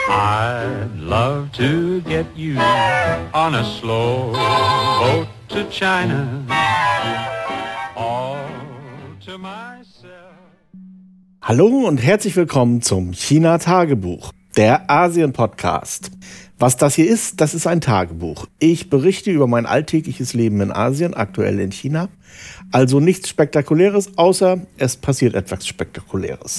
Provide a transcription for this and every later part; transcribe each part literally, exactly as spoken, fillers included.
I'd love to get you on a slow boat to China, all to myself. Hallo und herzlich willkommen zum China-Tagebuch, der Asien-Podcast. Was das hier ist, das ist ein Tagebuch. Ich berichte über mein alltägliches Leben in Asien, aktuell in China. Also nichts Spektakuläres, außer es passiert etwas Spektakuläres.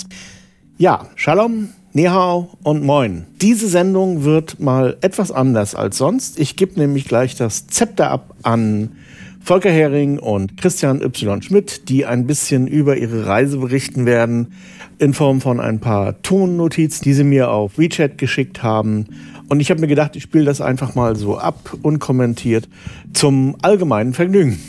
Ja, Shalom, Ni hao und Moin. Diese Sendung wird mal etwas anders als sonst. Ich gebe nämlich gleich das Zepter ab an Volker Hering und Christian Y. Schmidt, die ein bisschen über ihre Reise berichten werden, in Form von ein paar Tonnotizen, die sie mir auf WeChat geschickt haben. Und ich habe mir gedacht, ich spiele das einfach mal so ab, unkommentiert, zum allgemeinen Vergnügen.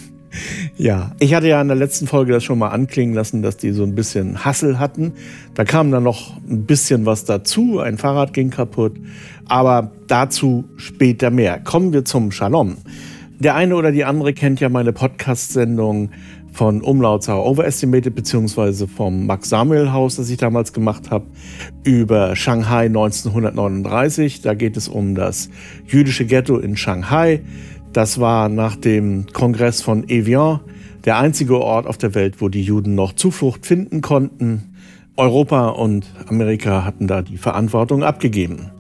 Ja, ich hatte ja in der letzten Folge das schon mal anklingen lassen, dass die so ein bisschen Hassel hatten. Da kam dann noch ein bisschen was dazu, ein Fahrrad ging kaputt, aber dazu später mehr. Kommen wir zum Shalom. Der eine oder die andere kennt ja meine Podcast-Sendung von Umlautsauer Overestimated, beziehungsweise vom Max-Samuel-Haus, das ich damals gemacht habe, über Shanghai neunzehnhundertneununddreißig. Da geht es um das jüdische Ghetto in Shanghai. Das war nach dem Kongress von Evian der einzige Ort auf der Welt, wo die Juden noch Zuflucht finden konnten. Europa und Amerika hatten da die Verantwortung abgegeben.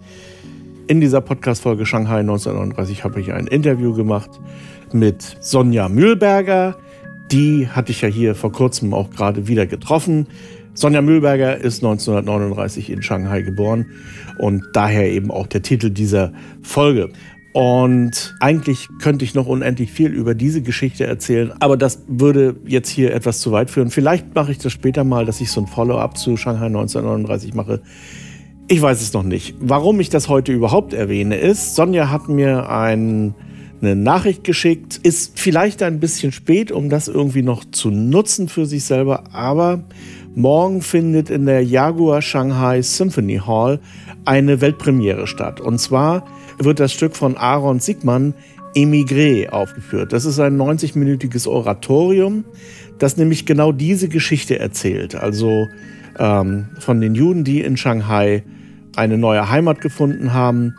In dieser Podcast-Folge Shanghai neunzehnhundertneununddreißig habe ich ein Interview gemacht mit Sonja Mühlberger. Die hatte ich ja hier vor kurzem auch gerade wieder getroffen. Sonja Mühlberger ist neunzehnhundertneununddreißig in Shanghai geboren und daher eben auch der Titel dieser Folge. Und eigentlich könnte ich noch unendlich viel über diese Geschichte erzählen, aber das würde jetzt hier etwas zu weit führen. Vielleicht mache ich das später mal, dass ich so ein Follow-up zu Shanghai neunzehnhundertneununddreißig mache. Ich weiß es noch nicht. Warum ich das heute überhaupt erwähne, ist, Sonja hat mir ein, eine Nachricht geschickt. Ist vielleicht ein bisschen spät, um das irgendwie noch zu nutzen für sich selber, aber morgen findet in der Jaguar Shanghai Symphony Hall eine Weltpremiere statt. Und zwar wird das Stück von Aaron Sigman, Emigré, aufgeführt. Das ist ein neunzig-minütiges Oratorium, das nämlich genau diese Geschichte erzählt. Also ähm, von den Juden, die in Shanghai eine neue Heimat gefunden haben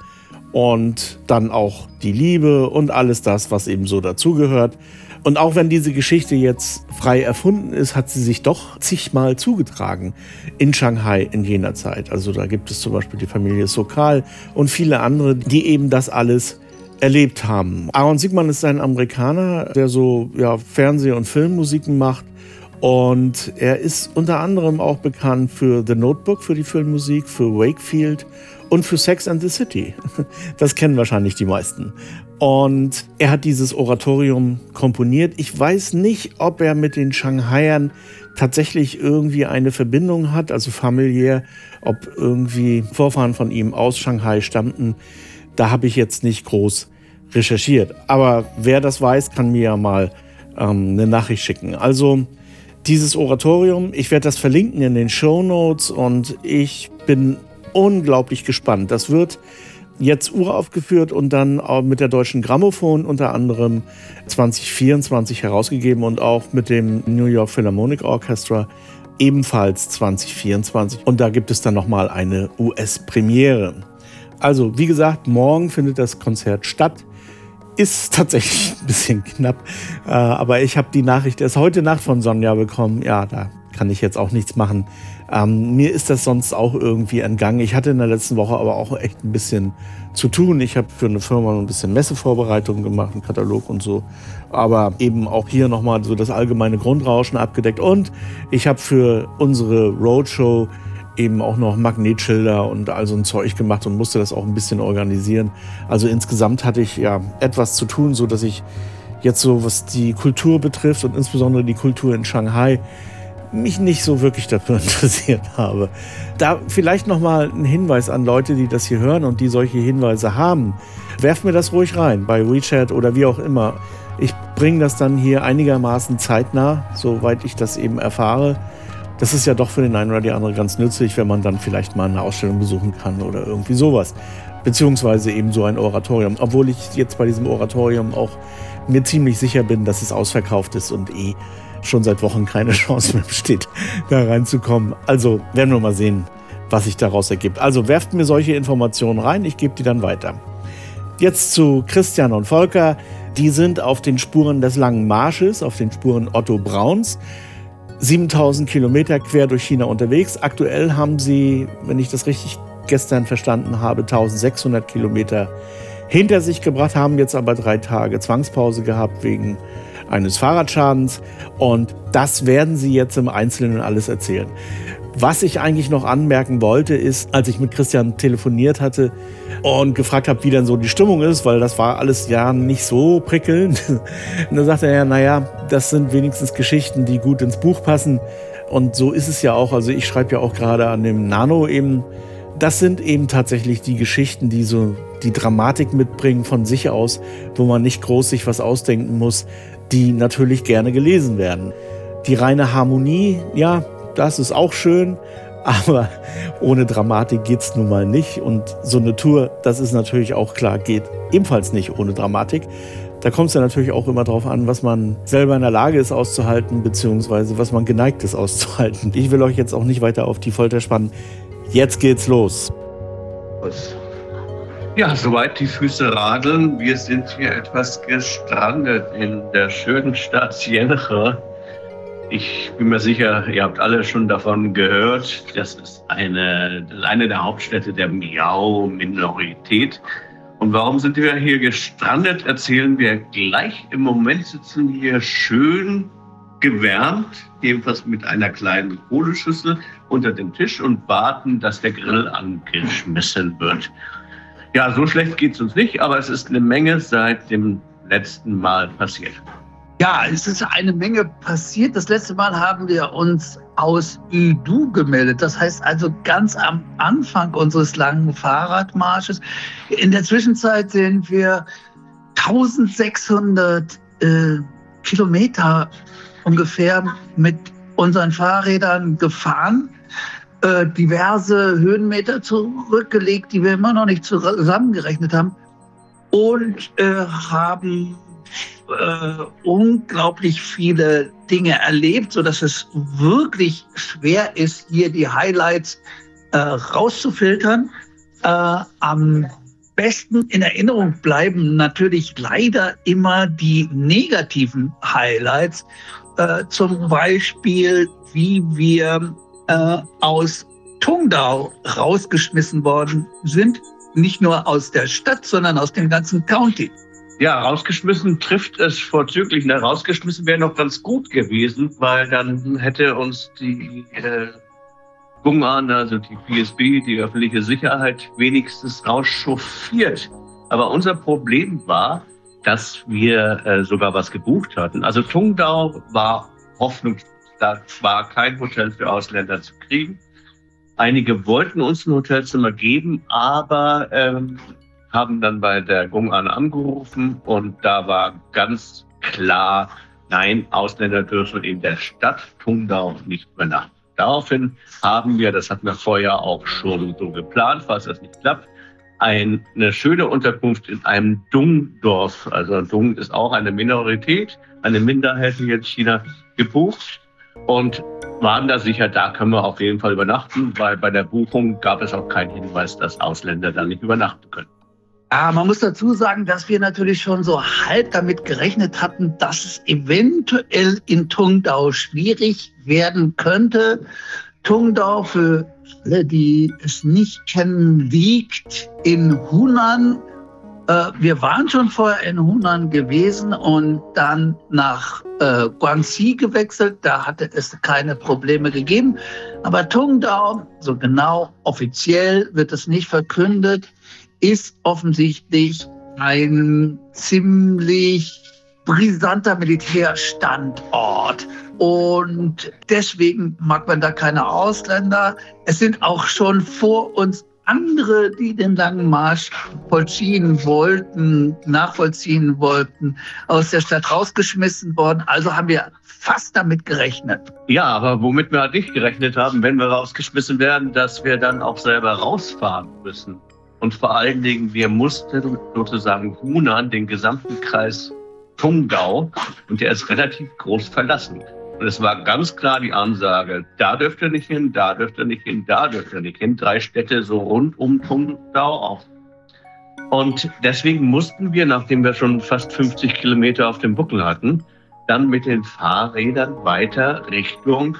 und dann auch die Liebe und alles das, was eben so dazugehört. Und auch wenn diese Geschichte jetzt frei erfunden ist, hat sie sich doch zigmal zugetragen in Shanghai in jener Zeit. Also da gibt es zum Beispiel die Familie Sokal und viele andere, die eben das alles erlebt haben. Aaron Sigman ist ein Amerikaner, der so ja, Fernseh- und Filmmusiken macht. Und er ist unter anderem auch bekannt für The Notebook, für die Filmmusik, für Wakefield und für Sex and the City. Das kennen wahrscheinlich die meisten. Und er hat dieses Oratorium komponiert. Ich weiß nicht, ob er mit den Shanghaiern tatsächlich irgendwie eine Verbindung hat, also familiär, ob irgendwie Vorfahren von ihm aus Shanghai stammten. Da habe ich jetzt nicht groß recherchiert. Aber wer das weiß, kann mir ja mal ähm, eine Nachricht schicken. Also dieses Oratorium, ich werde das verlinken in den Shownotes und ich bin unglaublich gespannt. Das wird jetzt uraufgeführt und dann auch mit der Deutschen Grammophon unter anderem zwanzig vierundzwanzig herausgegeben und auch mit dem New York Philharmonic Orchestra ebenfalls zwanzig vierundzwanzig. Und da gibt es dann nochmal eine U S-Premiere. Also wie gesagt, morgen findet das Konzert statt. Ist tatsächlich ein bisschen knapp, äh, aber ich habe die Nachricht erst heute Nacht von Sonja bekommen. Ja, da kann ich jetzt auch nichts machen. Ähm, mir ist das sonst auch irgendwie entgangen. Ich hatte in der letzten Woche aber auch echt ein bisschen zu tun. Ich habe für eine Firma ein bisschen Messevorbereitungen gemacht, einen Katalog und so. Aber eben auch hier nochmal so das allgemeine Grundrauschen abgedeckt. Und ich habe für unsere Roadshow eben auch noch Magnetschilder und all so ein Zeug gemacht und musste das auch ein bisschen organisieren. Also insgesamt hatte ich ja etwas zu tun, so dass ich jetzt so, was die Kultur betrifft und insbesondere die Kultur in Shanghai, mich nicht so wirklich dafür interessiert habe. Da vielleicht nochmal ein Hinweis an Leute, die das hier hören und die solche Hinweise haben. Werft mir das ruhig rein, bei WeChat oder wie auch immer. Ich bringe das dann hier einigermaßen zeitnah, soweit ich das eben erfahre. Das ist ja doch für den einen oder die andere ganz nützlich, wenn man dann vielleicht mal eine Ausstellung besuchen kann oder irgendwie sowas. Beziehungsweise eben so ein Oratorium. Obwohl ich jetzt bei diesem Oratorium auch mir ziemlich sicher bin, dass es ausverkauft ist und eh schon seit Wochen keine Chance mehr besteht, da reinzukommen. Also werden wir mal sehen, was sich daraus ergibt. Also werft mir solche Informationen rein, ich gebe die dann weiter. Jetzt zu Christian und Volker. Die sind auf den Spuren des Langen Marsches, auf den Spuren Otto Brauns, siebentausend Kilometer quer durch China unterwegs. Aktuell haben sie, wenn ich das richtig gestern verstanden habe, eintausendsechshundert Kilometer hinter sich gebracht, haben jetzt aber drei Tage Zwangspause gehabt wegen eines Fahrradschadens. Und das werden sie jetzt im Einzelnen alles erzählen. Was ich eigentlich noch anmerken wollte, ist, als ich mit Christian telefoniert hatte und gefragt habe, wie denn so die Stimmung ist, weil das war alles ja nicht so prickelnd. Und da sagte er ja, naja, das sind wenigstens Geschichten, die gut ins Buch passen. Und so ist es ja auch. Also ich schreibe ja auch gerade an dem Nano eben. Das sind eben tatsächlich die Geschichten, die so die Dramatik mitbringen von sich aus, wo man nicht groß sich was ausdenken muss, die natürlich gerne gelesen werden. Die reine Harmonie, ja, das ist auch schön, aber ohne Dramatik geht's nun mal nicht. Und so eine Tour, das ist natürlich auch klar, geht ebenfalls nicht ohne Dramatik. Da kommt es ja natürlich auch immer darauf an, was man selber in der Lage ist auszuhalten, beziehungsweise was man geneigt ist auszuhalten. Ich will euch jetzt auch nicht weiter auf die Folter spannen. Jetzt geht's los. Ja, soweit die Füße radeln. Wir sind hier etwas gestrandet in der schönen Stadt Sienre. Ich bin mir sicher, ihr habt alle schon davon gehört. Das ist eine, das ist eine der Hauptstädte der Miao-Minorität. Und warum sind wir hier gestrandet, erzählen wir gleich. Im Moment sitzen wir schön gewärmt, ebenfalls mit einer kleinen Kohleschüssel unter dem Tisch und warten, dass der Grill angeschmissen wird. Ja, so schlecht geht's uns nicht, aber es ist eine Menge seit dem letzten Mal passiert. Ja, es ist eine Menge passiert. Das letzte Mal haben wir uns aus Ydu gemeldet. Das heißt also ganz am Anfang unseres langen Fahrradmarsches. In der Zwischenzeit sind wir eintausendsechshundert äh, Kilometer ungefähr mit unseren Fahrrädern gefahren. Äh, diverse Höhenmeter zurückgelegt, die wir immer noch nicht zusammengerechnet haben. Und äh, haben Äh, unglaublich viele Dinge erlebt, sodass es wirklich schwer ist, hier die Highlights äh, rauszufiltern. Äh, am besten in Erinnerung bleiben natürlich leider immer die negativen Highlights. Äh, zum Beispiel, wie wir äh, aus Tungdao rausgeschmissen worden sind. Nicht nur aus der Stadt, sondern aus dem ganzen County. Ja, rausgeschmissen trifft es vorzüglich. Na, rausgeschmissen wäre noch ganz gut gewesen, weil dann hätte uns die äh, Gungan, also die P S B, die öffentliche Sicherheit, wenigstens rauschauffiert. Aber unser Problem war, dass wir äh, sogar was gebucht hatten. Also Tungdao war Hoffnung, da war kein Hotel für Ausländer zu kriegen. Einige wollten uns ein Hotelzimmer geben, aber ähm, haben dann bei der Gungan angerufen und da war ganz klar, nein, Ausländer dürfen in der Stadt Tungdao nicht übernachten. Daraufhin haben wir, das hatten wir vorher auch schon so geplant, falls das nicht klappt, eine schöne Unterkunft in einem Dung-Dorf, also Dung ist auch eine Minorität, eine Minderheit hier in China, gebucht und waren da sicher, da können wir auf jeden Fall übernachten, weil bei der Buchung gab es auch keinen Hinweis, dass Ausländer da nicht übernachten können. Ja, man muss dazu sagen, dass wir natürlich schon so halb damit gerechnet hatten, dass es eventuell in Tungdao schwierig werden könnte. Tungdao, für alle, die es nicht kennen, liegt in Hunan. Äh, wir waren schon vorher in Hunan gewesen und dann nach äh, Guangxi gewechselt. Da hatte es keine Probleme gegeben. Aber Tungdao, so genau offiziell wird es nicht verkündet, ist offensichtlich ein ziemlich brisanter Militärstandort. Und deswegen mag man da keine Ausländer. Es sind auch schon vor uns andere, die den langen Marsch vollziehen wollten, nachvollziehen wollten, aus der Stadt rausgeschmissen worden. Also haben wir fast damit gerechnet. Ja, aber womit wir halt nicht gerechnet haben, wenn wir rausgeschmissen werden, dass wir dann auch selber rausfahren müssen. Und vor allen Dingen, wir mussten sozusagen Hunan, den gesamten Kreis Tungdao, und der ist relativ groß, verlassen. Und es war ganz klar die Ansage, da dürft ihr nicht hin, da dürft ihr nicht hin, da dürft ihr nicht hin. Drei Städte so rund um Tungdau auch. Und deswegen mussten wir, nachdem wir schon fast fünfzig Kilometer auf dem Buckel hatten, dann mit den Fahrrädern weiter Richtung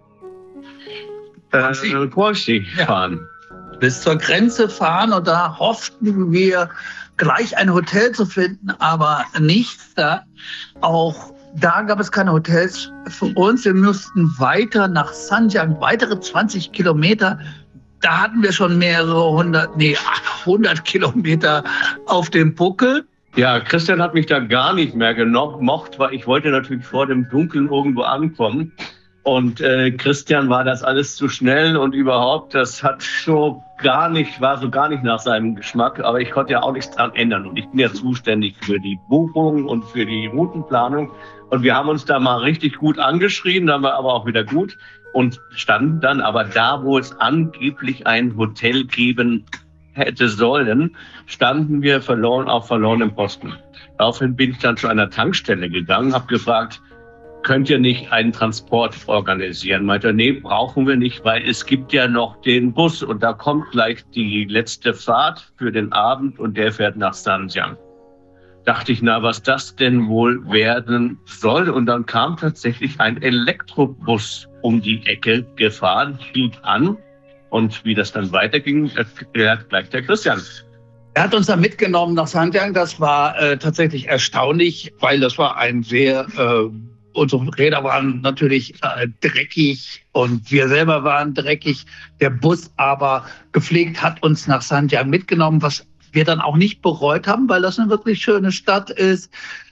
äh, Quolschi fahren. Ja. Bis zur Grenze fahren und da hofften wir gleich ein Hotel zu finden, aber nichts da. Auch da gab es keine Hotels für uns. Wir mussten weiter nach Sanjiang, weitere zwanzig Kilometer. Da hatten wir schon mehrere hundert, nee, achthundert Kilometer auf dem Buckel. Ja, Christian hat mich da gar nicht mehr gemocht, weil ich wollte natürlich vor dem Dunkeln irgendwo ankommen. Und äh, Christian war das alles zu schnell und überhaupt, das hat so gar nicht, war so gar nicht nach seinem Geschmack. Aber ich konnte ja auch nichts dran ändern. Und ich bin ja zuständig für die Buchung und für die Routenplanung. Und wir haben uns da mal richtig gut angeschrien, dann war aber auch wieder gut. Und standen dann aber da, wo es angeblich ein Hotel geben hätte sollen, standen wir verloren auf verlorenem Posten. Daraufhin bin ich dann zu einer Tankstelle gegangen, habe gefragt, könnt ihr nicht einen Transport organisieren? Meinte, nee, brauchen wir nicht, weil es gibt ja noch den Bus und da kommt gleich die letzte Fahrt für den Abend und der fährt nach Sanjiang. Dachte ich, na, was das denn wohl werden soll? Und dann kam tatsächlich ein Elektrobus um die Ecke gefahren, hielt an. Und wie das dann weiterging, erklärt gleich der Christian. Er hat uns da mitgenommen nach Sanjiang. Das war äh, tatsächlich erstaunlich, weil das war ein sehr, äh, unsere Räder waren natürlich äh, dreckig und wir selber waren dreckig. Der Bus aber gepflegt hat uns nach Sanjiang mitgenommen, was wir dann auch nicht bereut haben, weil das eine wirklich schöne Stadt ist,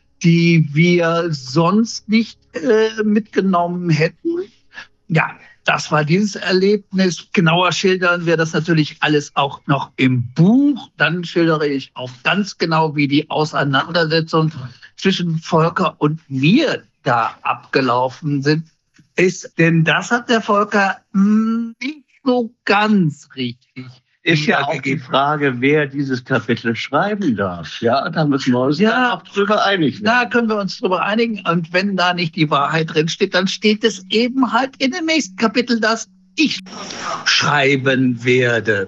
die wir sonst nicht äh, mitgenommen hätten. Ja, das war dieses Erlebnis. Genauer schildern wir das natürlich alles auch noch im Buch. Dann schildere ich auch ganz genau, wie die Auseinandersetzung zwischen Volker und mir da abgelaufen sind, ist. Denn das hat der Volker mh, nicht so ganz richtig. Ist ja auch die Frage, wer dieses Kapitel schreiben darf. Ja, da müssen wir uns ja auch drüber einigen. Da können wir uns drüber einigen. Und wenn da nicht die Wahrheit drin steht, dann steht es eben halt in dem nächsten Kapitel, das ich schreiben werde.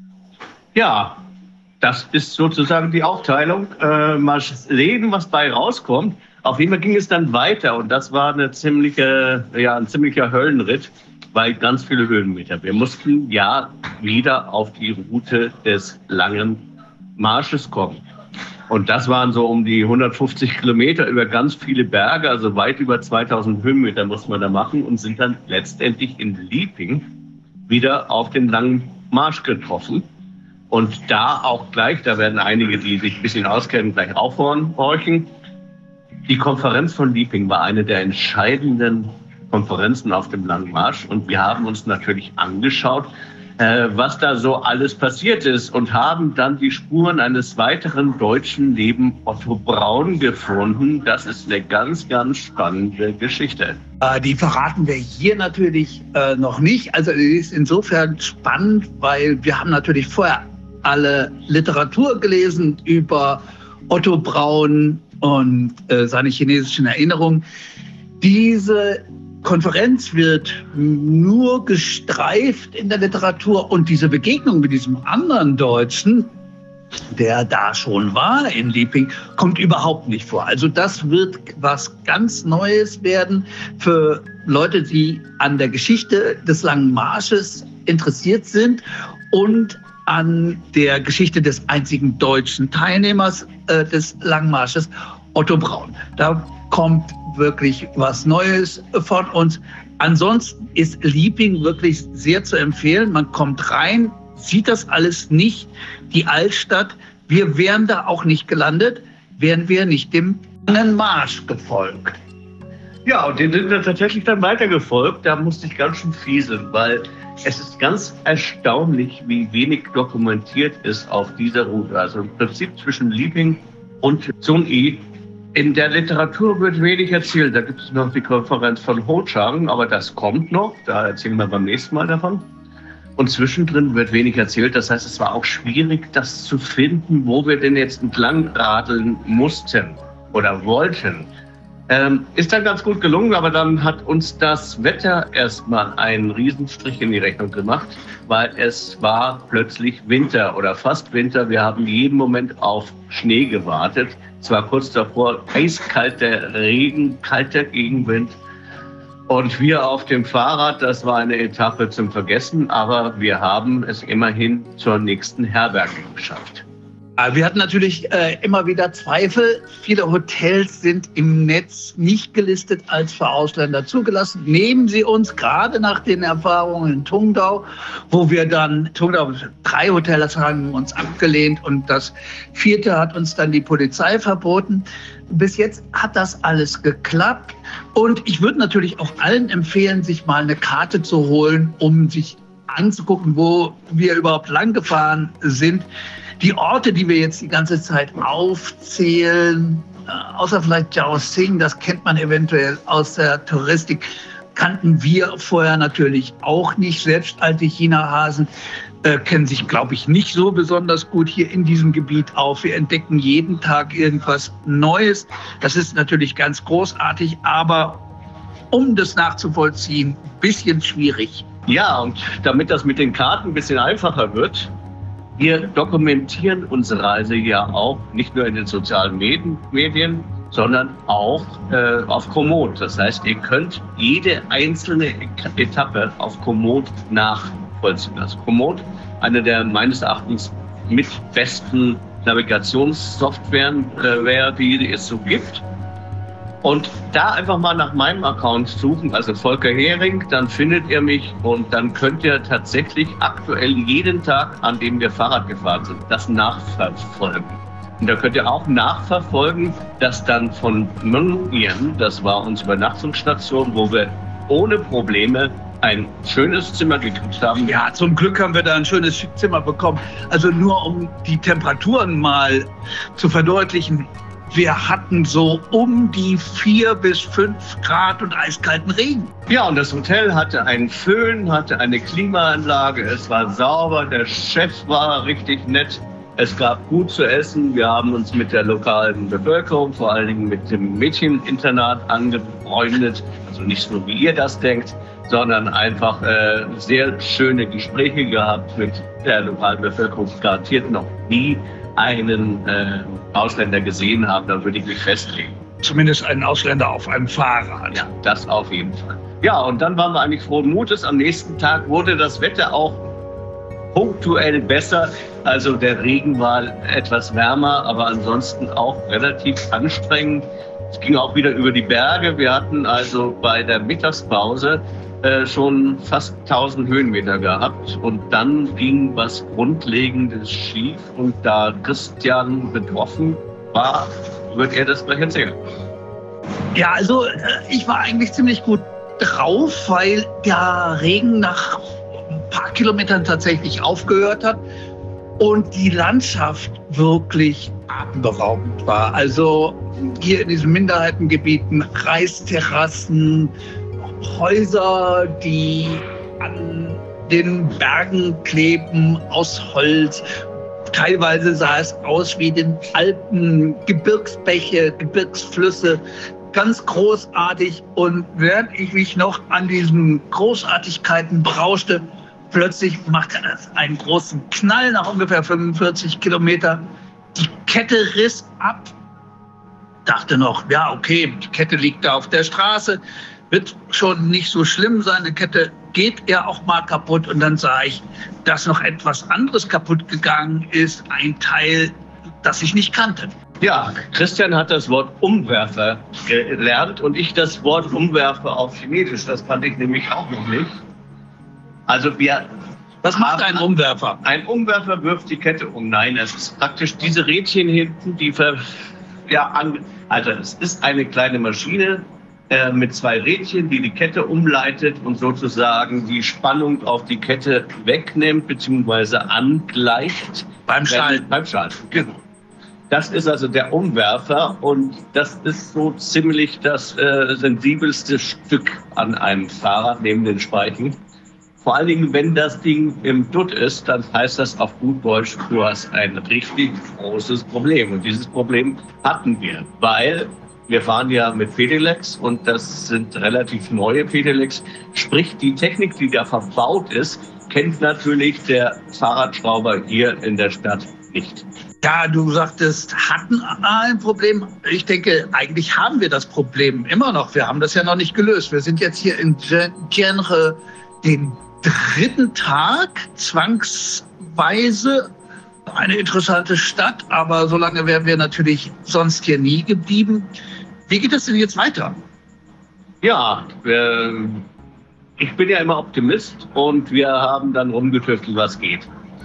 Ja, das ist sozusagen die Aufteilung. Äh, mal sehen, was bei rauskommt. Auf jeden Fall ging es dann weiter und das war eine ziemliche, ja, ein ziemlicher Höllenritt. Bei ganz viele Höhenmeter. Wir mussten ja wieder auf die Route des langen Marsches kommen. Und das waren so um die hundertfünfzig Kilometer über ganz viele Berge, also weit über zweitausend Höhenmeter mussten wir da machen und sind dann letztendlich in Liping wieder auf den langen Marsch getroffen. Und da auch gleich, da werden einige, die sich ein bisschen auskennen, gleich aufhorchen. Die Konferenz von Liping war eine der entscheidenden Konferenzen auf dem Langen Marsch und wir haben uns natürlich angeschaut, äh, was da so alles passiert ist und haben dann die Spuren eines weiteren Deutschen neben Otto Braun gefunden. Das ist eine ganz, ganz spannende Geschichte. Äh, die verraten wir hier natürlich äh, noch nicht. Also die ist insofern spannend, weil wir haben natürlich vorher alle Literatur gelesen über Otto Braun und äh, seine chinesischen Erinnerungen. Diese Konferenz wird nur gestreift in der Literatur und diese Begegnung mit diesem anderen Deutschen, der da schon war in Liping, kommt überhaupt nicht vor. Also das wird was ganz Neues werden für Leute, die an der Geschichte des Langen Marsches interessiert sind und an der Geschichte des einzigen deutschen Teilnehmers äh, des Langen Marsches, Otto Braun. Da kommt wirklich was Neues von uns. Ansonsten ist Liping wirklich sehr zu empfehlen. Man kommt rein, sieht das alles nicht, die Altstadt. Wir wären da auch nicht gelandet, wären wir nicht dem langen Marsch gefolgt. Ja, und den sind wir tatsächlich dann weitergefolgt. Da musste ich ganz schön fieseln, weil es ist ganz erstaunlich, wie wenig dokumentiert ist auf dieser Route. Also im Prinzip zwischen Liping und Zhongyi. In der Literatur wird wenig erzählt. Da gibt es noch die Konferenz von Ho Chang, aber das kommt noch. Da erzählen wir beim nächsten Mal davon. Und zwischendrin wird wenig erzählt. Das heißt, es war auch schwierig, das zu finden, wo wir denn jetzt entlang radeln mussten oder wollten. Ähm, ist dann ganz gut gelungen, aber dann hat uns das Wetter erstmal einen Riesenstrich in die Rechnung gemacht, weil es war plötzlich Winter oder fast Winter. Wir haben jeden Moment auf Schnee gewartet. Es war kurz davor eiskalter Regen, kalter Gegenwind. Und wir auf dem Fahrrad, das war eine Etappe zum Vergessen, aber wir haben es immerhin zur nächsten Herberge geschafft. Wir hatten natürlich äh, immer wieder Zweifel. Viele Hotels sind im Netz nicht gelistet als für Ausländer zugelassen. Nehmen Sie uns gerade nach den Erfahrungen in Tungdau, wo wir dann, Tungdau, drei Hotels haben uns abgelehnt und das vierte hat uns dann die Polizei verboten. Bis jetzt hat das alles geklappt. Und ich würde natürlich auch allen empfehlen, sich mal eine Karte zu holen, um sich anzugucken, wo wir überhaupt lang gefahren sind. Die Orte, die wir jetzt die ganze Zeit aufzählen, äh, außer vielleicht Jao Sing, das kennt man eventuell aus der Touristik, kannten wir vorher natürlich auch nicht. Selbst alte China-Hasen äh, kennen sich, glaube ich, nicht so besonders gut hier in diesem Gebiet auf. Wir entdecken jeden Tag irgendwas Neues. Das ist natürlich ganz großartig, aber um das nachzuvollziehen, ein bisschen schwierig. Ja, und damit das mit den Karten ein bisschen einfacher wird, wir dokumentieren unsere Reise ja auch nicht nur in den sozialen Medien, sondern auch äh, auf Komoot. Das heißt, ihr könnt jede einzelne Etappe auf Komoot nachvollziehen. Also Komoot, eine der meines Erachtens mit besten Navigationssoftwaren, äh, die es so gibt. Und da einfach mal nach meinem Account suchen, also Volker Hering, dann findet ihr mich und dann könnt ihr tatsächlich aktuell jeden Tag, an dem wir Fahrrad gefahren sind, das nachverfolgen. Und da könnt ihr auch nachverfolgen, dass dann von Mönchien, das war unsere Übernachtungsstation, wo wir ohne Probleme ein schönes Zimmer gekriegt haben. Ja, zum Glück haben wir da ein schönes Zimmer bekommen. Also nur um die Temperaturen mal zu verdeutlichen. Wir hatten so um die vier bis fünf Grad und eiskalten Regen. Ja, und das Hotel hatte einen Föhn, hatte eine Klimaanlage, es war sauber, der Chef war richtig nett. Es gab gut zu essen, wir haben uns mit der lokalen Bevölkerung, vor allen Dingen mit dem Mädcheninternat angefreundet. Also nicht so, wie ihr das denkt, sondern einfach äh, sehr schöne Gespräche gehabt mit der lokalen Bevölkerung. Garantiert noch nie einen äh, Ausländer gesehen haben, dann würde ich mich festlegen. Zumindest einen Ausländer auf einem Fahrrad. Ja, das auf jeden Fall. Ja, und dann waren wir eigentlich frohen Mutes. Am nächsten Tag wurde das Wetter auch punktuell besser. Also der Regen war etwas wärmer, aber ansonsten auch relativ anstrengend. Es ging auch wieder über die Berge. Wir hatten also bei der Mittagspause äh, schon fast tausend Höhenmeter gehabt. Und dann ging was Grundlegendes schief. Und da Christian betroffen war, wird er das gleich erzählen. Ja, also ich war eigentlich ziemlich gut drauf, weil der Regen nach ein paar Kilometern tatsächlich aufgehört hat und die Landschaft wirklich atemberaubend war. Also hier in diesen Minderheitengebieten, Reisterrassen, Häuser, die an den Bergen kleben aus Holz. Teilweise sah es aus wie den Alpen, Gebirgsbäche, Gebirgsflüsse, ganz großartig. Und während ich mich noch an diesen Großartigkeiten berauschte, plötzlich machte es einen großen Knall nach ungefähr fünfundvierzig Kilometern. Die Kette riss ab. Dachte noch, ja okay, die Kette liegt da auf der Straße, wird schon nicht so schlimm sein. Die Kette geht ja auch mal kaputt. Und dann sah ich, dass noch etwas anderes kaputt gegangen ist. Ein Teil, das ich nicht kannte. Ja, Christian hat das Wort Umwerfer gelernt und ich das Wort Umwerfer auf Chinesisch. Das kannte ich nämlich auch noch nicht. Also wir... Was macht ein Umwerfer? Ein Umwerfer wirft die Kette um. Nein, es ist praktisch diese Rädchen hinten, die ver... Ja, an, also es ist eine kleine Maschine, mit zwei Rädchen, die die Kette umleitet und sozusagen die Spannung auf die Kette wegnimmt bzw. angleicht. Beim Schalten. Beim Schalten, genau. Das ist also der Umwerfer und das ist so ziemlich das äh, sensibelste Stück an einem Fahrrad neben den Speichen. Vor allen Dingen, wenn das Ding im Dutt ist, dann heißt das auf gut Deutsch, du hast ein richtig großes Problem. Und dieses Problem hatten wir, weil wir fahren ja mit Pedelecs und das sind relativ neue Pedelecs. Sprich, die Technik, die da verbaut ist, kennt natürlich der Fahrradschrauber hier in der Stadt nicht. Ja, du sagtest, hatten ein Problem. Ich denke, eigentlich haben wir das Problem immer noch. Wir haben das ja noch nicht gelöst. Wir sind jetzt hier in Genre den dritten Tag, zwangsweise. Eine interessante Stadt, aber so lange wären wir natürlich sonst hier nie geblieben. Wie geht es denn jetzt weiter? Ja, äh, ich bin ja immer Optimist und wir haben dann rumgetüftelt, was geht.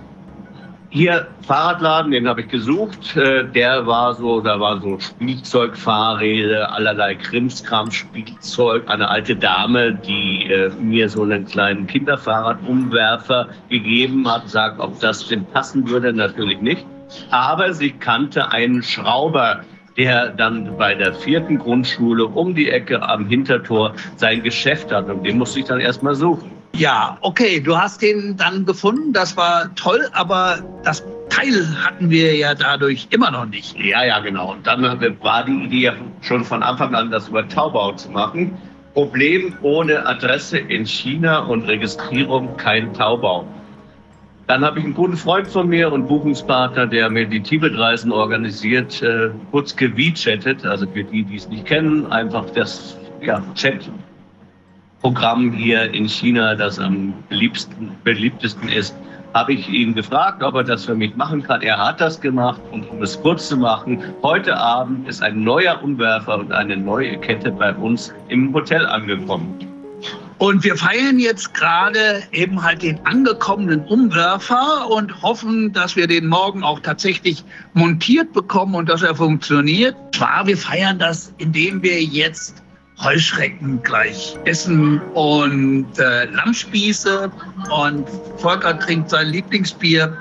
Hier Fahrradladen, den habe ich gesucht. Äh, der war so, da war so Spielzeugfahrräder, allerlei Krimskram-Spielzeug. Eine alte Dame, die äh, mir so einen kleinen Kinderfahrradumwerfer gegeben hat, sagt, ob das denn passen würde, natürlich nicht. Aber sie kannte einen Schrauber, der dann bei der vierten Grundschule um die Ecke am Hintertor sein Geschäft hat. Und den musste ich dann erstmal suchen. Ja, okay, du hast den dann gefunden, das war toll, aber das Teil hatten wir ja dadurch immer noch nicht. Ja, ja, genau. Und dann war die Idee schon von Anfang an, das über Taobao zu machen. Problem, ohne Adresse in China und Registrierung kein Taobao. Dann habe ich einen guten Freund von mir und Buchungspartner, der mir die Tibet-Reisen organisiert, äh, kurz gewechattet. Also für die, die es nicht kennen, einfach das ja, Chat. Programm hier in China, das am beliebtesten, beliebtesten ist, habe ich ihn gefragt, ob er das für mich machen kann. Er hat das gemacht und um es kurz zu machen, heute Abend ist ein neuer Umwerfer und eine neue Kette bei uns im Hotel angekommen. Und wir feiern jetzt gerade eben halt den angekommenen Umwerfer und hoffen, dass wir den morgen auch tatsächlich montiert bekommen und dass er funktioniert. Zwar, wir feiern das, indem wir jetzt Heuschrecken gleich essen und äh, Lammspieße und Volker trinkt sein Lieblingsbier.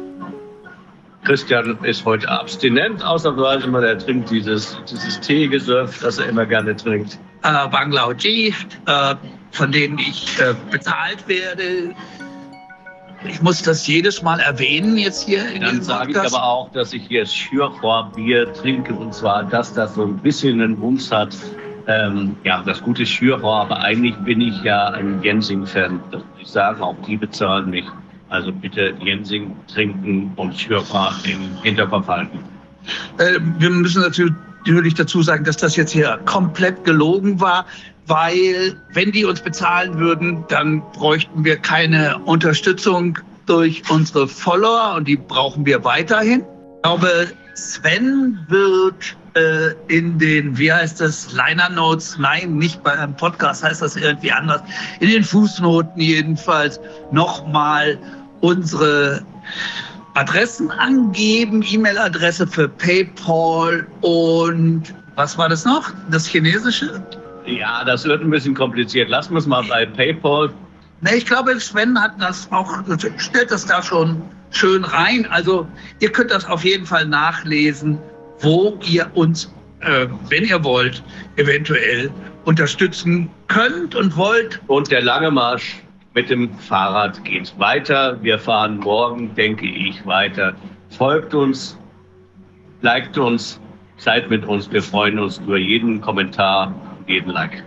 Christian ist heute abstinent, ausnahmsweise mal, er trinkt dieses, dieses Teegesöff, das er immer gerne trinkt. Äh, Banglao Ji, äh, von denen ich äh, bezahlt werde. Ich muss das jedes Mal erwähnen jetzt hier in Dann diesem sage ich Podcast. aber auch, dass ich hier Schürchor-Bier trinke und zwar das, das so ein bisschen einen Wumms hat. Ähm, ja, das gute Schürchor, aber eigentlich bin ich ja ein Jensing-Fan. Das muss ich sagen, auch die bezahlen mich. Also bitte Jensing trinken und Schürchor im Hinterkopf halten. Äh, wir müssen natürlich dazu sagen, dass das jetzt hier komplett gelogen war, weil wenn die uns bezahlen würden, dann bräuchten wir keine Unterstützung durch unsere Follower und die brauchen wir weiterhin. Ich glaube, Sven wird äh, in den, wie heißt das, Liner Notes, nein, nicht bei einem Podcast heißt das irgendwie anders, in den Fußnoten jedenfalls nochmal unsere Adressen angeben, E-Mail-Adresse für PayPal und was war das noch? Das Chinesische? Ja, das wird ein bisschen kompliziert. Lassen wir es mal bei PayPal. Ne, ich glaube, Sven hat das auch, stellt das da schon schön rein. Also ihr könnt das auf jeden Fall nachlesen, wo ihr uns, äh, wenn ihr wollt, eventuell unterstützen könnt und wollt. Und der lange Marsch mit dem Fahrrad geht weiter. Wir fahren morgen, denke ich, weiter. Folgt uns, liked uns, seid mit uns. Wir freuen uns über jeden Kommentar, jeden Like.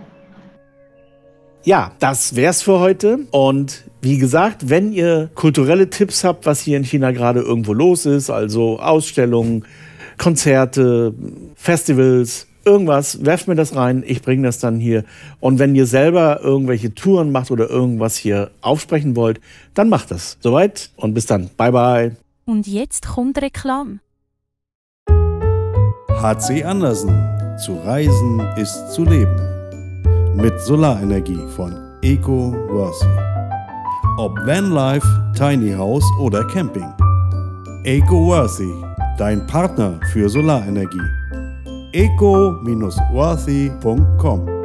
Ja, das wär's für heute. Und wie gesagt, wenn ihr kulturelle Tipps habt, was hier in China gerade irgendwo los ist, also Ausstellungen, Konzerte, Festivals, irgendwas, werft mir das rein, ich bringe das dann hier. Und wenn ihr selber irgendwelche Touren macht oder irgendwas hier aufsprechen wollt, dann macht das. Soweit und bis dann. Bye, bye. Und jetzt kommt Reklam. H C Andersen. Zu reisen ist zu leben. Mit Solarenergie von EcoWorthy. Ob Vanlife, Tiny House oder Camping. EcoWorthy, dein Partner für Solarenergie. eco Bindestrich worthy Punkt com